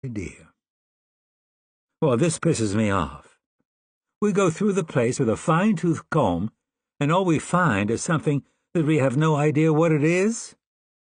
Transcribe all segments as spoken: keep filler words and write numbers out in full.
idea. Well, this pisses me off. We go through the place with a fine-tooth comb, and all we find is something that we have no idea what it is?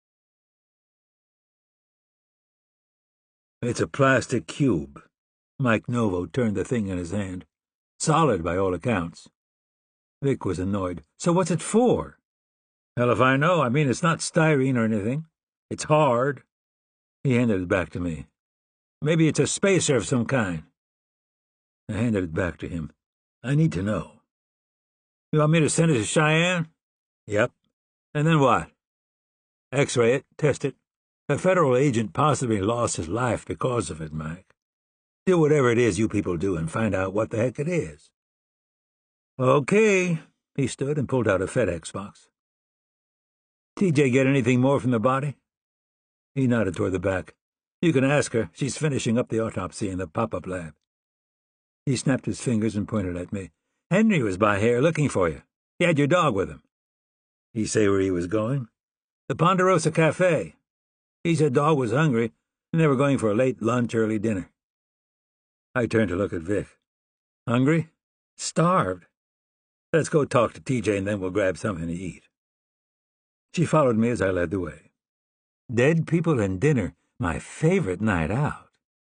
It's a plastic cube. Mike Novo turned the thing in his hand. Solid by all accounts. Vic was annoyed. So what's it for? Hell if I know. I mean, it's not styrene or anything. It's hard. He handed it back to me. Maybe it's a spacer of some kind. I handed it back to him. I need to know. You want me to send it to Cheyenne? Yep. And then what? X-ray it, test it. A federal agent possibly lost his life because of it, Mike. Do whatever it is you people do and find out what the heck it is. Okay. He stood and pulled out a FedEx box. T J get anything more from the body? He nodded toward the back. You can ask her. She's finishing up the autopsy in the pop-up lab. He snapped his fingers and pointed at me. Henry was by here looking for you. He had your dog with him. He say where he was going? The Ponderosa Cafe. He said dog was hungry, and they were going for a late lunch, early dinner. I turned to look at Vic. Hungry? Starved. Let's go talk to T J and then we'll grab something to eat. She followed me as I led the way. Dead people and dinner, my favorite night out.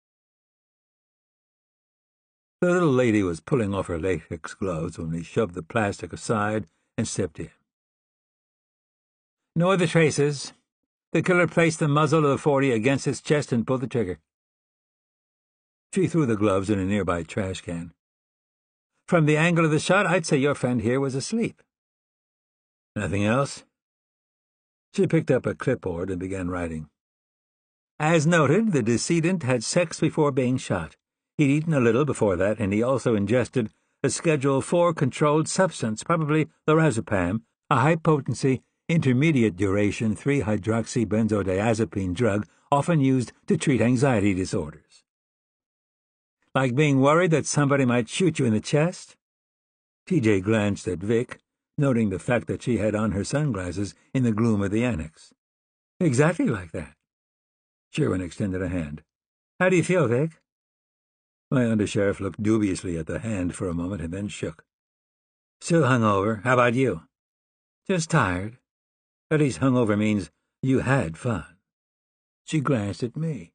The little lady was pulling off her latex gloves when we shoved the plastic aside and stepped in. No other traces. The killer placed the muzzle of the forty against his chest and pulled the trigger. She threw the gloves in a nearby trash can. From the angle of the shot, I'd say your friend here was asleep. Nothing else? She picked up a clipboard and began writing. As noted, the decedent had sex before being shot. He'd eaten a little before that, and he also ingested a Schedule four controlled substance, probably lorazepam, a high-potency, intermediate-duration three hydroxybenzodiazepine drug often used to treat anxiety disorders. Like being worried that somebody might shoot you in the chest? T J glanced at Vic, noting the fact that she had on her sunglasses in the gloom of the annex. Exactly like that. Sherwin extended a hand. How do you feel, Vic? My undersheriff looked dubiously at the hand for a moment and then shook. Still hungover. How about you? Just tired. At least hungover means you had fun. She glanced at me.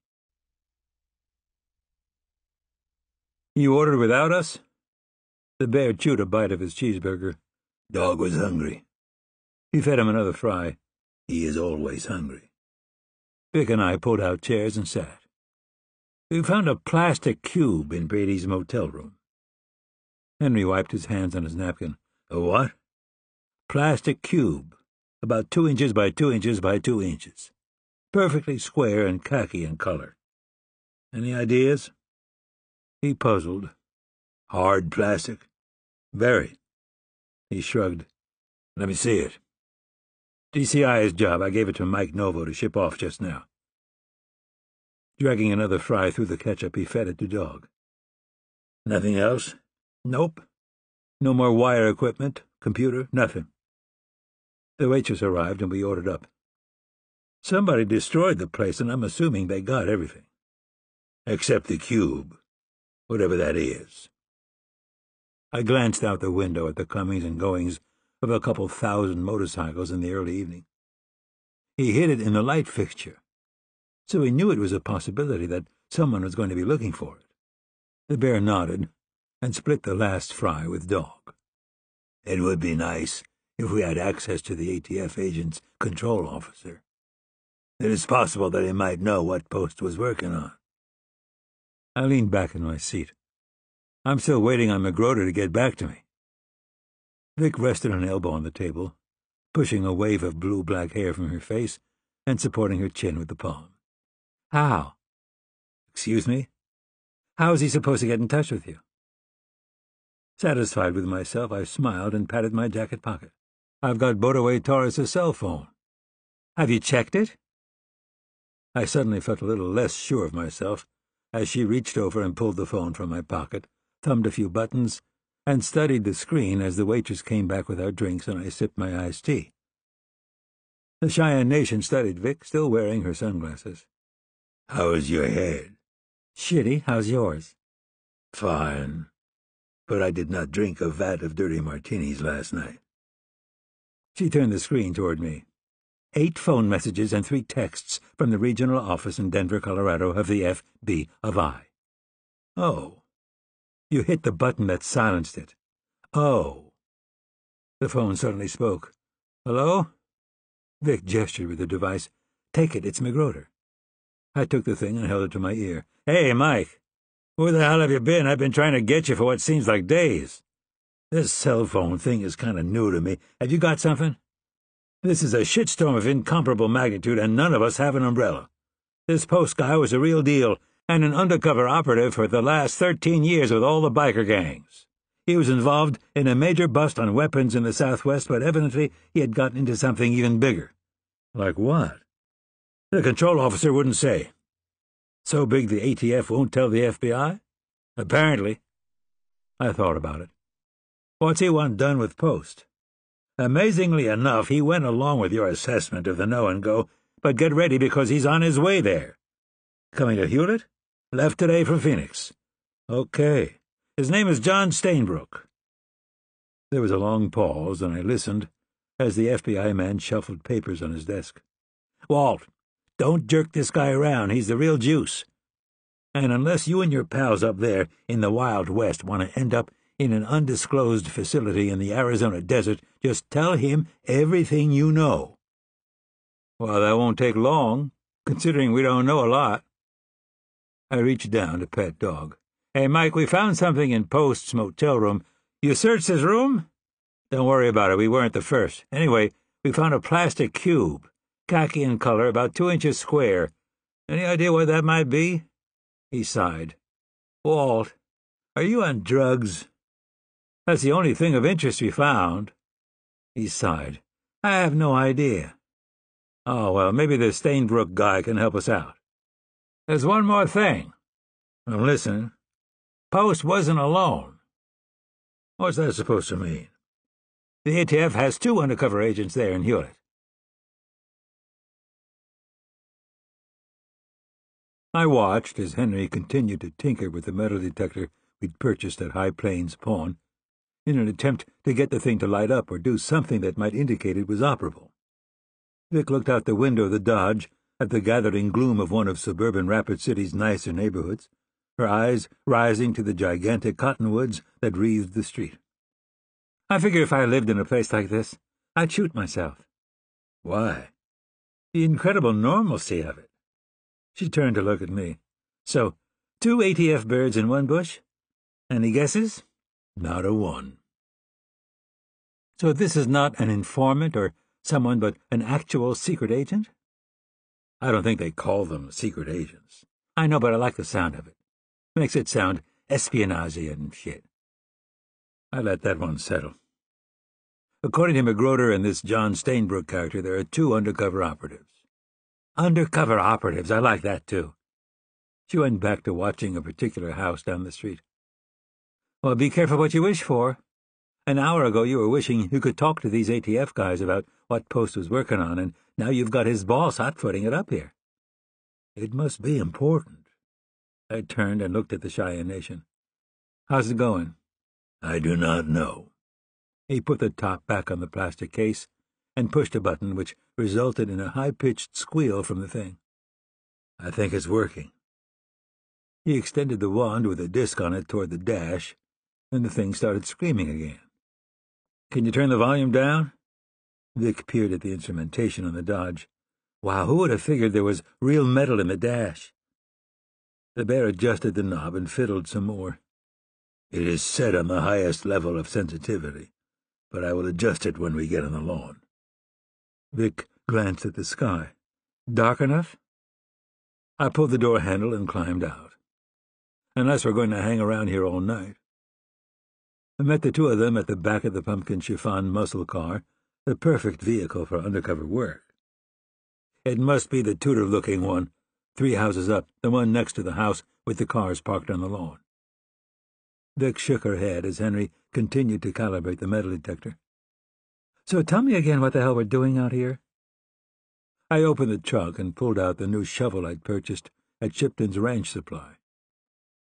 You ordered without us? The bear chewed a bite of his cheeseburger. Dog was hungry. He fed him another fry. He is always hungry. Vic and I pulled out chairs and sat. We found a plastic cube in Brady's motel room. Henry wiped his hands on his napkin. A what? Plastic cube, about two inches by two inches by two inches. Perfectly square and khaki in color. Any ideas? He puzzled. Hard plastic? Very. He shrugged. Let me see it. D C I's job. I gave it to Mike Novo to ship off just now. Dragging another fry through the ketchup, he fed it to Dog. Nothing else? Nope. No more wire equipment, computer, nothing. The waitress arrived and we ordered up. Somebody destroyed the place, and I'm assuming they got everything. Except the cube, whatever that is. I glanced out the window at the comings and goings of a couple thousand motorcycles in the early evening. He hid it in the light fixture, so he knew it was a possibility that someone was going to be looking for it. The bear nodded and split the last fry with Dog. It would be nice if we had access to the A T F agent's control officer. It is possible that he might know what Post was working on. I leaned back in my seat. I'm still waiting on McGroder to get back to me. Vic rested an elbow on the table, pushing a wave of blue-black hair from her face and supporting her chin with the palm. How? Excuse me? How is he supposed to get in touch with you? Satisfied with myself, I smiled and patted my jacket pocket. I've got Bodaway Torres's cell phone. Have you checked it? I suddenly felt a little less sure of myself as she reached over and pulled the phone from my pocket, thumbed a few buttons, and studied the screen as the waitress came back with our drinks and I sipped my iced tea. The Cheyenne Nation studied Vic, still wearing her sunglasses. How is your head? Shitty. How's yours? Fine. But I did not drink a vat of dirty martinis last night. She turned the screen toward me. Eight phone messages and three texts from the regional office in Denver, Colorado of the F B of I. Oh. You hit the button that silenced it. Oh. The phone suddenly spoke. Hello? Vic gestured with the device. Take it, it's McGroder. I took the thing and held it to my ear. Hey, Mike. Where the hell have you been? I've been trying to get you for what seems like days. This cell phone thing is kind of new to me. Have you got something? This is a shitstorm of incomparable magnitude, and none of us have an umbrella. This Post guy was a real deal, and an undercover operative for the last thirteen years with all the biker gangs. He was involved in a major bust on weapons in the Southwest, but evidently he had gotten into something even bigger. Like what? The control officer wouldn't say. So big the A T F won't tell the F B I? Apparently. I thought about it. What's he want done with Post? Amazingly enough, he went along with your assessment of the know-and-go, but get ready because he's on his way there. Coming to Hewlett? Left today from Phoenix. Okay. His name is John Stainbrook. There was a long pause, and I listened as the F B I man shuffled papers on his desk. Walt, don't jerk this guy around. He's the real juice. And unless you and your pals up there in the Wild West want to end up in an undisclosed facility in the Arizona desert, just tell him everything you know. Well, that won't take long, considering we don't know a lot. I reached down to pet dog. Hey, Mike, we found something in Post's motel room. You searched his room? Don't worry about it. We weren't the first. Anyway, we found a plastic cube, khaki in color, about two inches square. Any idea what that might be? He sighed. Walt, are you on drugs? That's the only thing of interest we found. He sighed. I have no idea. Oh, well, maybe the Stainbrook guy can help us out. There's one more thing. I'm listening. Post wasn't alone. What's that supposed to mean? The A T F has two undercover agents there in Hewlett. I watched as Henry continued to tinker with the metal detector we'd purchased at High Plains Pawn, in an attempt to get the thing to light up or do something that might indicate it was operable. Vic looked out the window of the Dodge at the gathering gloom of one of suburban Rapid City's nicer neighborhoods, her eyes rising to the gigantic cottonwoods that wreathed the street. I figure if I lived in a place like this, I'd shoot myself. Why? The incredible normalcy of it. She turned to look at me. So, two A T F birds in one bush? Any guesses? Not a one. So this is not an informant or someone but an actual secret agent? I don't think they call them secret agents. I know, but I like the sound of it. Makes it sound espionage-y and shit. I let that one settle. According to McGroder and this John Stainbrook character, there are two undercover operatives. Undercover operatives, I like that too. She went back to watching a particular house down the street. Well, be careful what you wish for. An hour ago you were wishing you could talk to these A T F guys about what Post was working on, and now you've got his boss hot-footing it up here. It must be important. I turned and looked at the Cheyenne Nation. How's it going? I do not know. He put the top back on the plastic case and pushed a button which resulted in a high-pitched squeal from the thing. I think it's working. He extended the wand with a disc on it toward the dash, and the thing started screaming again. Can you turn the volume down? Vic peered at the instrumentation on the Dodge. Wow, who would have figured there was real metal in the dash? The bear adjusted the knob and fiddled some more. It is set on the highest level of sensitivity, but I will adjust it when we get on the lawn. Vic glanced at the sky. Dark enough? I pulled the door handle and climbed out. Unless we're going to hang around here all night. I met the two of them at the back of the pumpkin chiffon muscle car, the perfect vehicle for undercover work. It must be the Tudor-looking one, three houses up, the one next to the house with the cars parked on the lawn. Vic shook her head as Henry continued to calibrate the metal detector. So tell me again what the hell we're doing out here. I opened the trunk and pulled out the new shovel I'd purchased at Shipton's Ranch Supply.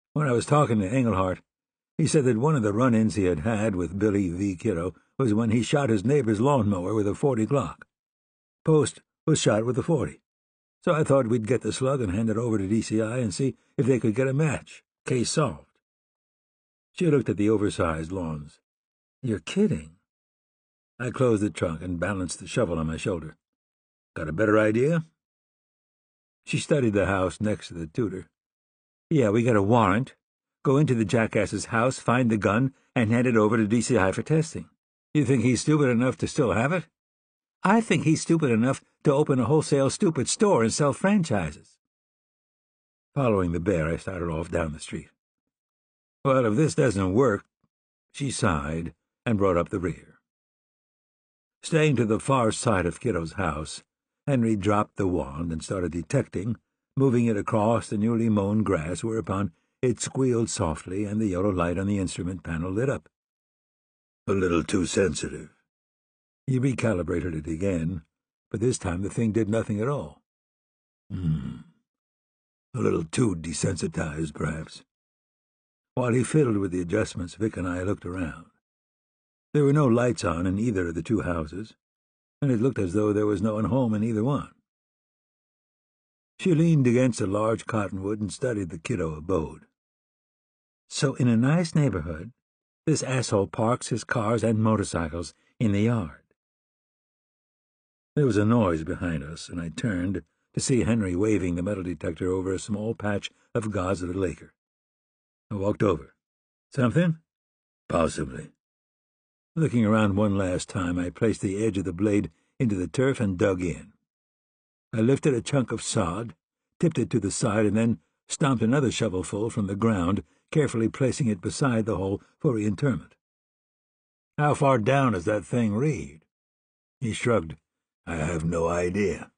When I was talking to Engelhart, he said that one of the run-ins he had had with Billy V. Kiddo was when he shot his neighbor's lawnmower with a forty Glock. Post was shot with a forty, so I thought we'd get the slug and hand it over to D C I and see if they could get a match. Case solved. She looked at the oversized lawns. You're kidding. I closed the trunk and balanced the shovel on my shoulder. Got a better idea? She studied the house next to the Tudor. Yeah, we got a warrant. Go into the jackass's house, find the gun, and hand it over to D C I for testing. You think he's stupid enough to still have it? I think he's stupid enough to open a wholesale stupid store and sell franchises. Following the bear, I started off down the street. Well, if this doesn't work, she sighed and brought up the rear. Staying to the far side of Kiddo's house, Henry dropped the wand and started detecting, moving it across the newly mown grass, whereupon it squealed softly and the yellow light on the instrument panel lit up. A little too sensitive. He recalibrated it again, but this time the thing did nothing at all. Hmm. A little too desensitized, perhaps. While he fiddled with the adjustments, Vic and I looked around. There were no lights on in either of the two houses, and it looked as though there was no one home in either one. She leaned against a large cottonwood and studied the Kiddo abode. So in a nice neighborhood, this asshole parks his cars and motorcycles in the yard. There was a noise behind us, and I turned to see Henry waving the metal detector over a small patch of God's little acre. I walked over. Something? Possibly. Looking around one last time, I placed the edge of the blade into the turf and dug in. I lifted a chunk of sod, tipped it to the side, and then stomped another shovelful from the ground, carefully placing it beside the hole for reinterment. How far down does that thing read? He shrugged. I have no idea.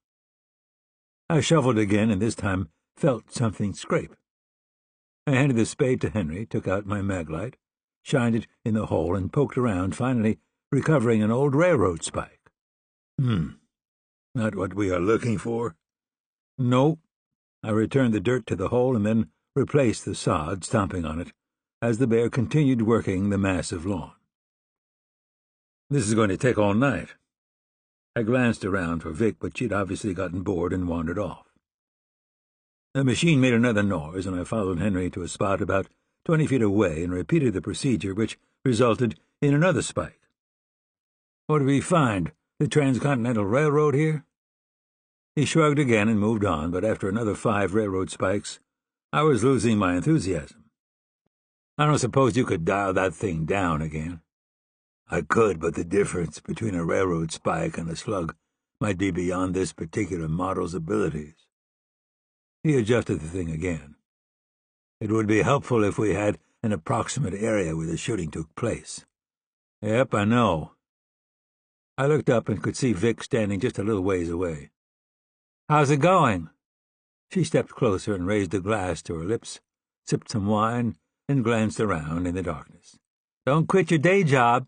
I shoveled again, and this time felt something scrape. I handed the spade to Henry, took out my maglite, shined it in the hole, and poked around, finally recovering an old railroad spike. Hmm. Not what we are looking for? No. I returned the dirt to the hole and then replaced the sod, stomping on it, as the bear continued working the massive lawn. This is going to take all night. I glanced around for Vic, but she'd obviously gotten bored and wandered off. The machine made another noise, and I followed Henry to a spot about twenty feet away and repeated the procedure, which resulted in another spike. What did we find? The Transcontinental Railroad here? He shrugged again and moved on, but after another five railroad spikes, I was losing my enthusiasm. I don't suppose you could dial that thing down again. I could, but the difference between a railroad spike and a slug might be beyond this particular model's abilities. He adjusted the thing again. It would be helpful if we had an approximate area where the shooting took place. Yep, I know. I looked up and could see Vic standing just a little ways away. How's it going? She stepped closer and raised a glass to her lips, sipped some wine, and glanced around in the darkness. Don't quit your day job.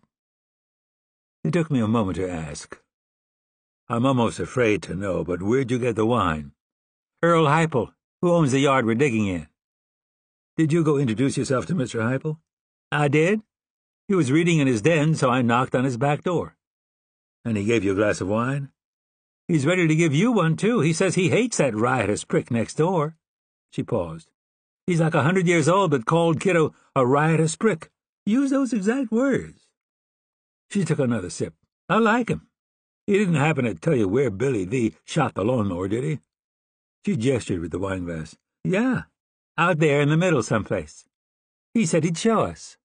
It took me a moment to ask. I'm almost afraid to know, but where'd you get the wine? Earl Heipel, who owns the yard we're digging in. Did you go introduce yourself to Mister Heipel? I did. He was reading in his den, so I knocked on his back door. And he gave you a glass of wine? He's ready to give you one, too. He says he hates that riotous prick next door. She paused. He's like a hundred years old, but called Kiddo a riotous prick. Use those exact words. She took another sip. I like him. He didn't happen to tell you where Billy V. shot the lawnmower, did he? She gestured with the wineglass. Yeah, out there in the middle someplace. He said he'd show us.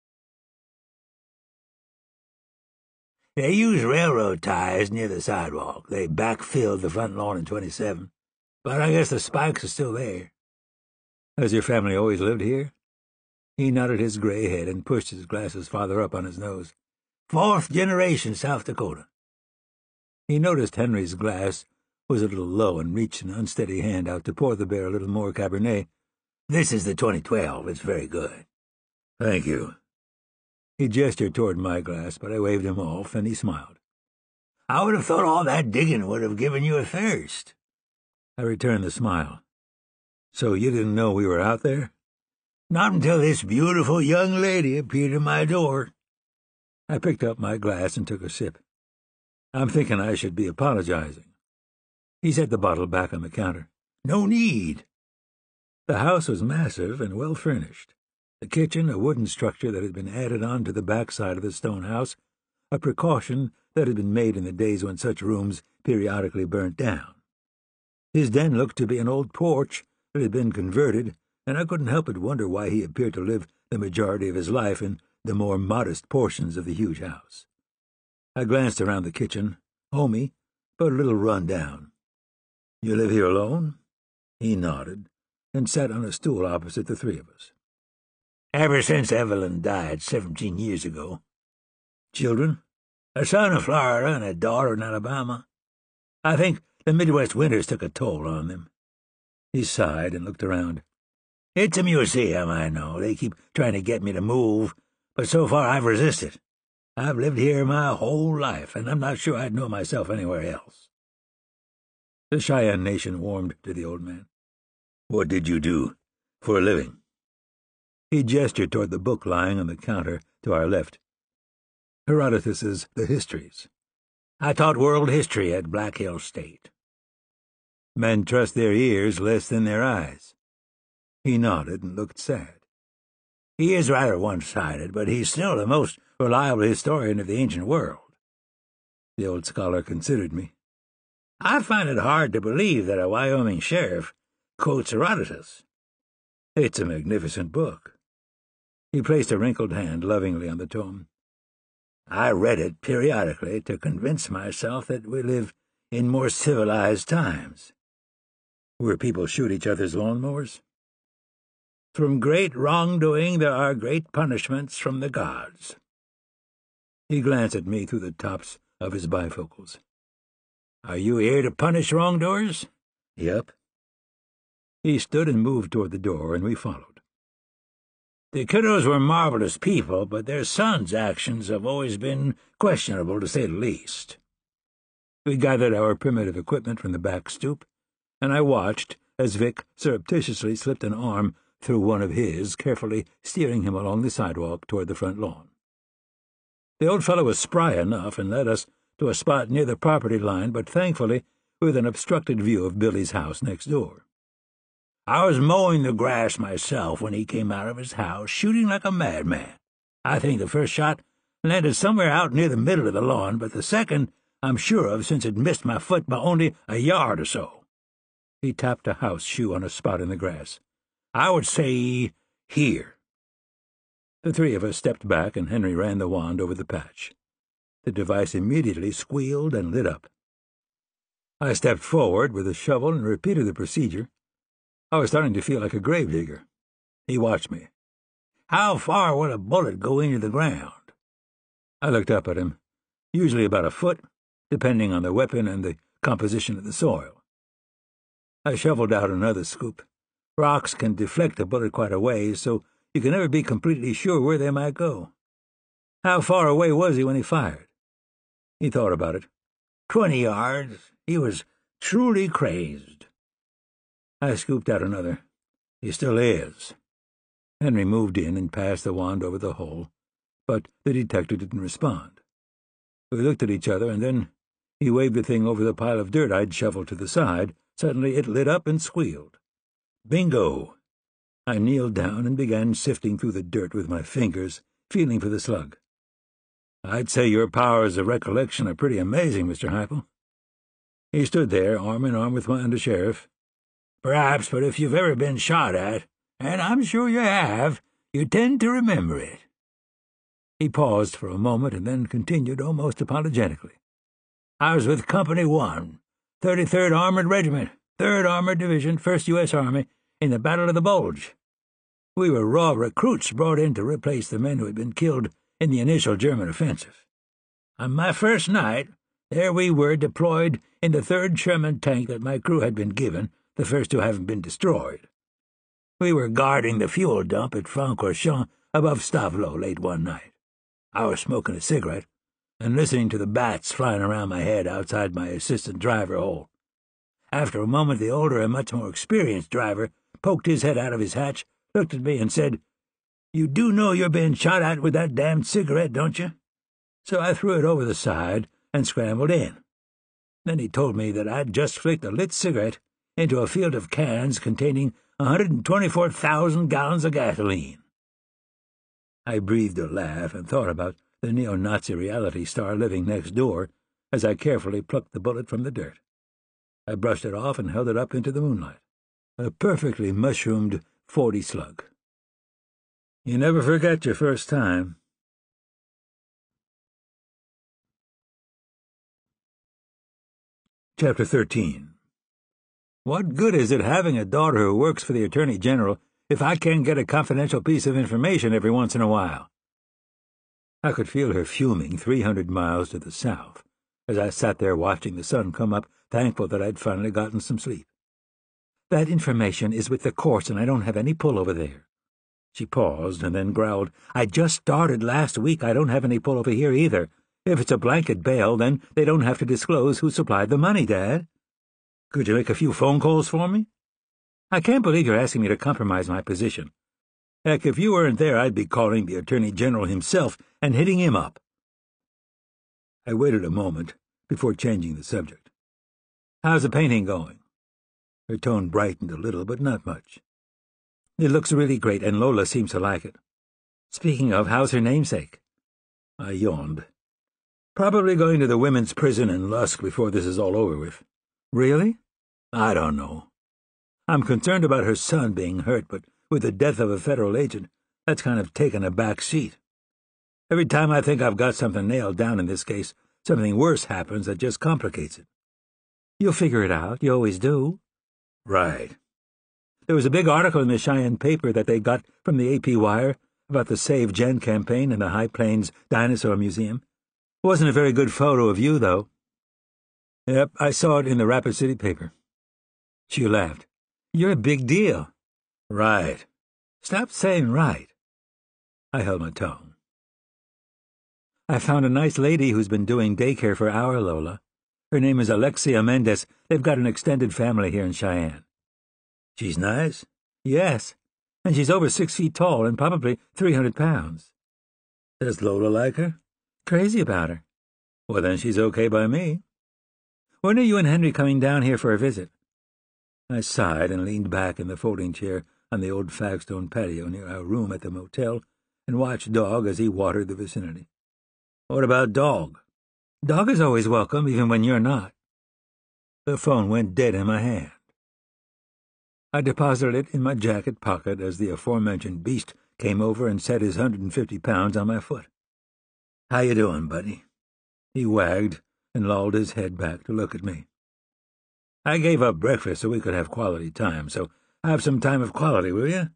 They used railroad ties near the sidewalk. They backfilled the front lawn in twenty-seven. But I guess the spikes are still there. Has your family always lived here? He nodded his gray head and pushed his glasses farther up on his nose. Fourth generation South Dakota. He noticed Henry's glass was a little low and reached an unsteady hand out to pour the bear a little more Cabernet. This is the twenty twelve. It's very good. Thank you. He gestured toward my glass, but I waved him off, and he smiled. I would have thought all that digging would have given you a thirst. I returned the smile. So you didn't know we were out there? Not until this beautiful young lady appeared at my door." I picked up my glass and took a sip. I'm thinking I should be apologizing. He set the bottle back on the counter. "No need." The house was massive and well furnished. The kitchen, a wooden structure that had been added on to the back side of the stone house, a precaution that had been made in the days when such rooms periodically burnt down. His den looked to be an old porch that had been converted, and I couldn't help but wonder why he appeared to live the majority of his life in the more modest portions of the huge house. I glanced around the kitchen, homey, but a little run down. "You live here alone?" He nodded, and sat on a stool opposite the three of us. "Ever since Evelyn died seventeen years ago." "Children?" "A son in Florida and a daughter in Alabama. I think the Midwest winters took a toll on them." He sighed and looked around. "It's a museum, I know. They keep trying to get me to move, but so far I've resisted. I've lived here my whole life, and I'm not sure I'd know myself anywhere else." The Cheyenne Nation warmed to the old man. "What did you do for a living?" He gestured toward the book lying on the counter to our left. Herodotus's The Histories. "I taught world history at Black Hill State." "Men trust their ears less than their eyes." He nodded and looked sad. "He is rather one-sided, but he's still the most reliable historian of the ancient world." The old scholar considered me. "I find it hard to believe that a Wyoming sheriff quotes Herodotus." "It's a magnificent book." He placed a wrinkled hand lovingly on the tome. "I read it periodically to convince myself that we live in more civilized times." "Where people shoot each other's lawnmowers?" "From great wrongdoing there are great punishments from the gods." He glanced at me through the tops of his bifocals. "Are you here to punish wrongdoers?" "Yep." He stood and moved toward the door, and we followed. "The kiddos were marvelous people, but their sons' actions have always been questionable, to say the least." We gathered our primitive equipment from the back stoop, and I watched as Vic surreptitiously slipped an arm through one of his, carefully steering him along the sidewalk toward the front lawn. The old fellow was spry enough and led us to a spot near the property line, but thankfully with an obstructed view of Billy's house next door. "I was mowing the grass myself when he came out of his house, shooting like a madman. I think the first shot landed somewhere out near the middle of the lawn, but the second I'm sure of, since it missed my foot by only a yard or so." He tapped a house shoe on a spot in the grass. "I would say here." The three of us stepped back, and Henry ran the wand over the patch. The device immediately squealed and lit up. I stepped forward with a shovel and repeated the procedure. I was starting to feel like a gravedigger. He watched me. "How far would a bullet go into the ground?" I looked up at him. "Usually about a foot, depending on the weapon and the composition of the soil." I shoveled out another scoop. Rocks can deflect a bullet quite a ways, so you can never be completely sure where they might go. "How far away was he when he fired?" He thought about it. Twenty yards. He was truly crazed." I scooped out another. "He still is." Henry moved in and passed the wand over the hole, but the detective didn't respond. We looked at each other, and then he waved the thing over the pile of dirt I'd shoveled to the side. Suddenly it lit up and squealed. "Bingo!" I kneeled down and began sifting through the dirt with my fingers, feeling for the slug. "I'd say your powers of recollection are pretty amazing, Mister Hypel." He stood there, arm in arm with my undersheriff. "Perhaps, but if you've ever been shot at, and I'm sure you have, you tend to remember it." He paused for a moment and then continued almost apologetically. "I was with Company One, thirty-third Armored Regiment, third Armored Division, first U S Army, in the Battle of the Bulge. We were raw recruits brought in to replace the men who had been killed in the initial German offensive. On my first night, there we were deployed in the third Sherman tank that my crew had been given, the first two having been destroyed. We were guarding the fuel dump at Francorchamps above Stavelot late one night. I was smoking a cigarette and listening to the bats flying around my head outside my assistant driver hole. After a moment, the older and much more experienced driver poked his head out of his hatch, looked at me and said, "You do know you're being shot at with that damned cigarette, don't you?" So I threw it over the side and scrambled in. Then he told me that I'd just flicked a lit cigarette into a field of cans containing one hundred twenty-four thousand gallons of gasoline. I breathed a laugh and thought about the neo-Nazi reality star living next door as I carefully plucked the bullet from the dirt. I brushed it off and held it up into the moonlight. A perfectly mushroomed forty slug. You never forget your first time. Chapter thirteen. What good is it having a daughter who works for the Attorney General if I can't get a confidential piece of information every once in a while? I could feel her fuming three hundred miles to the south as I sat there watching the sun come up, thankful that I'd finally gotten some sleep. That information is with the courts, and I don't have any pull over there. She paused and then growled, I just started last week. I don't have any pull over here either. If it's a blanket bail, then they don't have to disclose who supplied the money, Dad. Could you make a few phone calls for me? I can't believe you're asking me to compromise my position. Heck, if you weren't there, I'd be calling the Attorney General himself and hitting him up. I waited a moment before changing the subject. How's the painting going? Her tone brightened a little, but not much. It looks really great, and Lola seems to like it. Speaking of, how's her namesake? I yawned. Probably going to the women's prison in Lusk before this is all over with. Really? I don't know. I'm concerned about her son being hurt, but with the death of a federal agent, that's kind of taken a back seat. Every time I think I've got something nailed down in this case, something worse happens that just complicates it. You'll figure it out. You always do. Right. There was a big article in the Cheyenne paper that they got from the A P Wire about the Save Jen campaign in the High Plains Dinosaur Museum. It wasn't a very good photo of you, though. Yep, I saw it in the Rapid City paper. She laughed. You're a big deal. Right. Stop saying right. I held my tongue. I found a nice lady who's been doing daycare for our Lola. Her name is Alexia Mendez. They've got an extended family here in Cheyenne. She's nice? Yes. And she's over six feet tall and probably three hundred pounds. Does Lola like her? Crazy about her. Well, then she's okay by me. When are you and Henry coming down here for a visit? I sighed and leaned back in the folding chair on the old flagstone patio near our room at the motel and watched Dog as he watered the vicinity. What about Dog? Dog is always welcome, even when you're not. The phone went dead in my hand. I deposited it in my jacket pocket as the aforementioned beast came over and set his hundred and fifty pounds on my foot. How you doing, buddy? He wagged and lolled his head back to look at me. I gave up breakfast so we could have quality time, so have some time of quality, will you?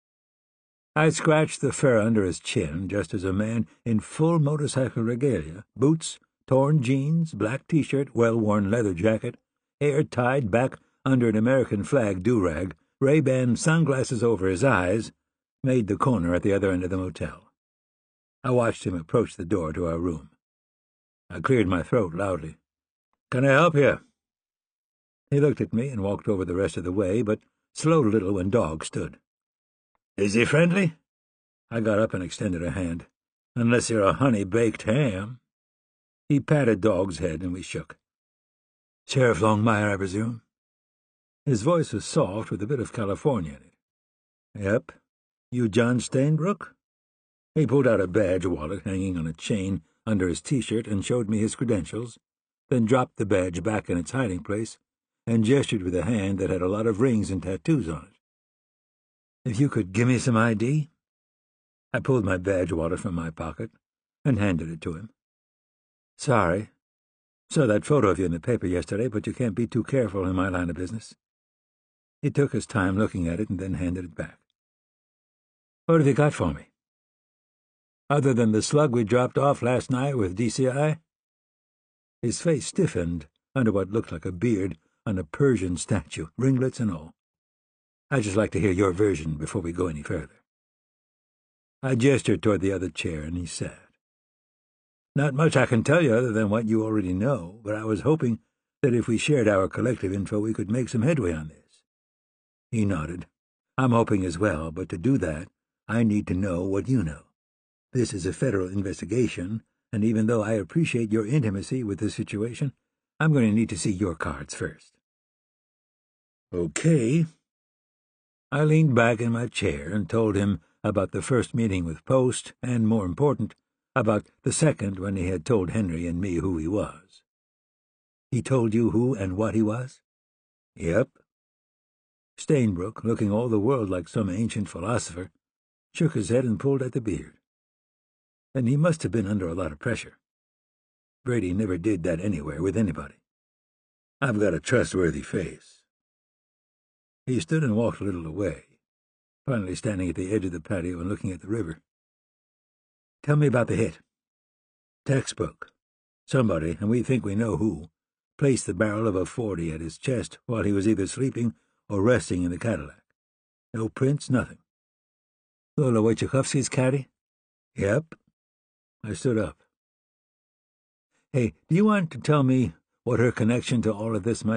I scratched the fur under his chin just as a man in full motorcycle regalia, boots, torn jeans, black T-shirt, well-worn leather jacket, hair tied back under an American flag do-rag, Ray-Ban sunglasses over his eyes, made the corner at the other end of the motel. I watched him approach the door to our room. I cleared my throat loudly. Can I help you? He looked at me and walked over the rest of the way, but slowed a little when Dog stood. Is he friendly? I got up and extended a hand. Unless you're a honey-baked ham. He patted Dog's head, and we shook. Sheriff Longmire, I presume? His voice was soft with a bit of California in it. Yep. You John Stainbrook? He pulled out a badge wallet hanging on a chain under his T-shirt and showed me his credentials, then dropped the badge back in its hiding place and gestured with a hand that had a lot of rings and tattoos on it. If you could give me some I D? I pulled my badge wallet from my pocket and handed it to him. Sorry. Saw that photo of you in the paper yesterday, but you can't be too careful in my line of business. He took his time looking at it and then handed it back. What have you got for me? Other than the slug we dropped off last night with D C I? His face stiffened under what looked like a beard on a Persian statue, ringlets and all. I'd just like to hear your version before we go any further. I gestured toward the other chair, and he sat. Not much I can tell you other than what you already know, but I was hoping that if we shared our collective info we could make some headway on this. He nodded. I'm hoping as well, but to do that, I need to know what you know. This is a federal investigation, and even though I appreciate your intimacy with the situation, I'm going to need to see your cards first. Okay. I leaned back in my chair and told him about the first meeting with Post, and, more important, about the second when he had told Henry and me who he was. He told you who and what he was? Yep. Stainbrook, looking all the world like some ancient philosopher, shook his head and pulled at the beard. Then he must have been under a lot of pressure. Brady never did that anywhere with anybody. I've got a trustworthy face. He stood and walked a little away, finally standing at the edge of the patio and looking at the river. Tell me about the hit. Textbook. Somebody, and we think we know who, placed the barrel of a forty at his chest while he was either sleeping or resting in the Cadillac. No prints, nothing. Lola Wojciechowski's caddy? Yep. I stood up. Hey, do you want to tell me what her connection to all of this might